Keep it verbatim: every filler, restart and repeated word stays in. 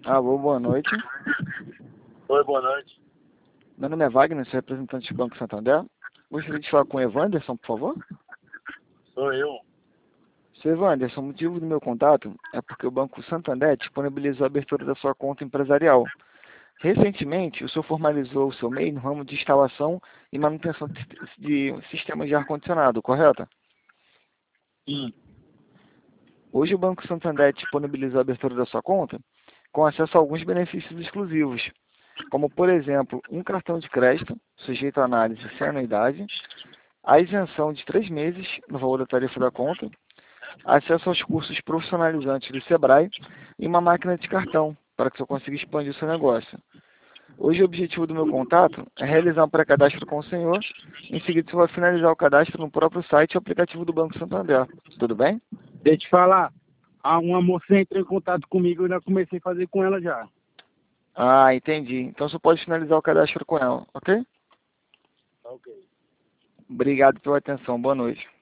Alô, boa noite. Oi, boa noite. Meu nome é Wagner, sou representante do Banco Santander. Gostaria de falar com o Evanderson, por favor. Sou eu. Seu Evanderson, o motivo do meu contato é porque o Banco Santander disponibilizou a abertura da sua conta empresarial. Recentemente, o senhor formalizou o seu M E I no ramo de instalação e manutenção de sistemas de ar-condicionado, correto? Sim. Hoje o Banco Santander disponibilizou a abertura da sua conta com acesso a alguns benefícios exclusivos, como, por exemplo, um cartão de crédito, sujeito à análise sem anuidade, a isenção de três meses no valor da tarifa da conta, acesso aos cursos profissionalizantes do Sebrae e uma máquina de cartão, para que o senhor consiga expandir o seu negócio. Hoje o objetivo do meu contato é realizar um pré-cadastro com o senhor, em seguida o senhor vai finalizar o cadastro no próprio site e aplicativo do Banco Santander. Tudo bem? Deixa eu te falar. Ah, uma moça entrou em contato comigo e eu já comecei a fazer com ela já. Ah, entendi. Então você pode finalizar o cadastro com ela, ok? Ok. Obrigado pela atenção. Boa noite.